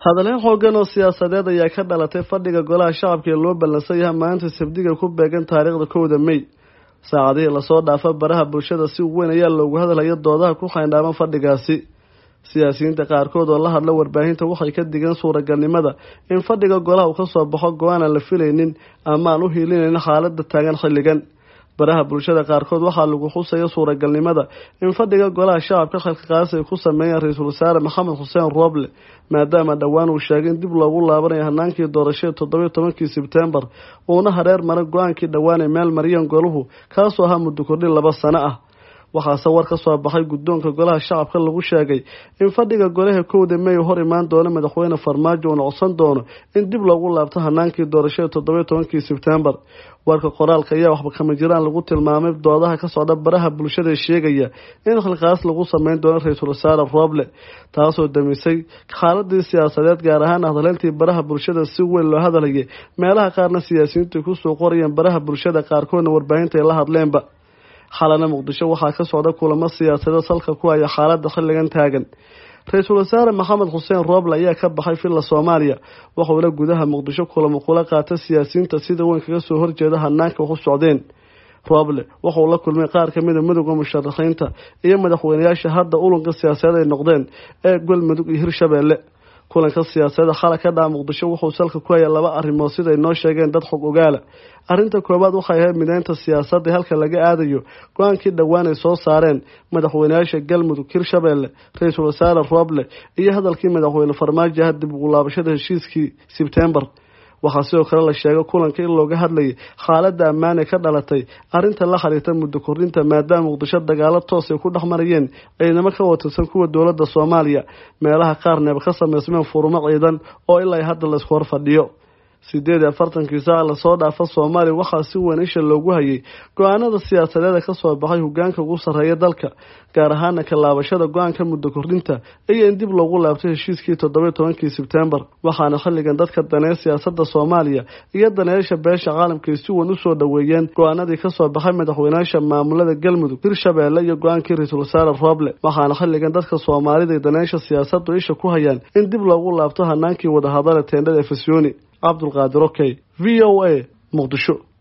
hadalhayn xooggan oo siyaasadeed ayaa ka dhalatay fadhiga golaha shacabka ee loo ballansan yahay maanta sabdiga ku beegan taariikhda 1 May saacadihii lasoo dhaafay baraha bulshada si weyn ayaa loogu hadlayo doodaha ku xayndaaban fadhigaasi siyaasiyiinta qaarkood oo la hadla warbaahinta waxay ka digeen suuragalnimada in fadhiga golaha uu ka soo baxo go'aan aan la filaynin ama aan u hiilinaynin xaaladda taagan xilligan baraha bulshada qaarkood waxaa lagu xusaya suuragalnimada in fadhiga golaha shacabka xilqaas ay ku sameeyeen ra'iisul wasaare Maxamed Xuseen Roble maadaama dhawaan uu sheegay in dib loogu laabanayo hanaankii doorashada 17 Sebtembar uuna hareer maray go'aankii dhawaan ee meel mariyeen goluhu kaasoo ahaa muddo kordhin 2 sano ah waxaa war ka soo baxay guddoonka golaha shacabka lagu sheegay in fadhiga golaha 1 May hor imaan doono madaxweyne Farmaajo oo codsan doono in dib loogu laabto hanaankii doorashada 17 Sebtembar warka qoraalka ayaa waxba kama jiraan lagu tilmaamay doodaha ka socda baraha bulshada sheegaya in xilqaas lagu sameyn doono ra'iisul wasaare Roble taasoo damisay xaaladii siyaasadeed gaar ahaan hadaleyntii baraha bulshada si weyn loo hadalay meelaha qaarna siyaasiyiintu ku soo qorayeen baraha bulshada qaarkoodna warbaahinta ay la hadleenba xalana Muqdisho waxaa ka socda kulamo siyaasadeed salka ku haya xaaladda xilligan taagan ra'iisul wasaare Maxamed Xuseen Roble ayaa ka baxay filla Soomaaliya waxa uu la gudaha Muqdisho kulamo kula qaatay siyaasiyiinta sida weyn kaga soo horjeeda hanaanka u socdeen Roble waxa uu la kulmay qaar ka mid ah midowga musharaxiinta iyo madaxweynayaasha hadda ulunka siyaasadeed ay noqdeen ee Galmudug iyo Hirshabeelle kulanka siyaasadda xalka dhaa Muqdisho wuxuu salka ku hayay laba arrimood sida ay noo sheegeen dad xog ogaala arrinta koobaad waxay ahayd mideynta siyaasadda halka laga aadayo go'aankii dhawaan ay soo saareen madaxweynayaasha Galmudug Hirshabeelle ra'iisul wasaare Roble iyo hadalkii madaxweyne Farmaajo dib ugu laabashada heshiiskii Sebtembar waxaa sidoo kale la sheegay kulanka in looga hadlayay xaaladda ammaan ee ka dhalatay arrinta la xiriirta muddo kordhinta maadaama Muqdisho dagaalo toos ay ku dhaxmarayeen ciidamo ka watirsan kuwa dawladda Soomaaliya meelaha qaarna ka sameysmeen furmo ciidan oo ilaa hadda la isku hor fadhiyo 48 saac la soo dhaafay Soomaaliya waxaa si weyn isha loogu hayay go'aanada siyaasadeed ka soo baxay hoggaanka ugu sarreeya dalka gaar ahaan ka laabashada go'aanka muddo kordhinta iyo in dib loogu laabto heshiiskii 17 Sebtembar waxaana xilligan dadka daneeya siyaasadda Soomaaliya iyo daneeyaasha beesha caalamka si weyn u soo dhaweeyeen go'aanadii ka soo baxay madaxweynayaasha maamulada Galmudug Hirshabeelle iyo go'aankii ra'iisul wasaare Roble waxaana xilligan dadka Soomaalida daneeyaasha siyaasaddu isha ku hayaan in dib loogu laabto hanaankii wada hadalada teendhada Efesiyoni عبد القادر اوكي VOA مقدشو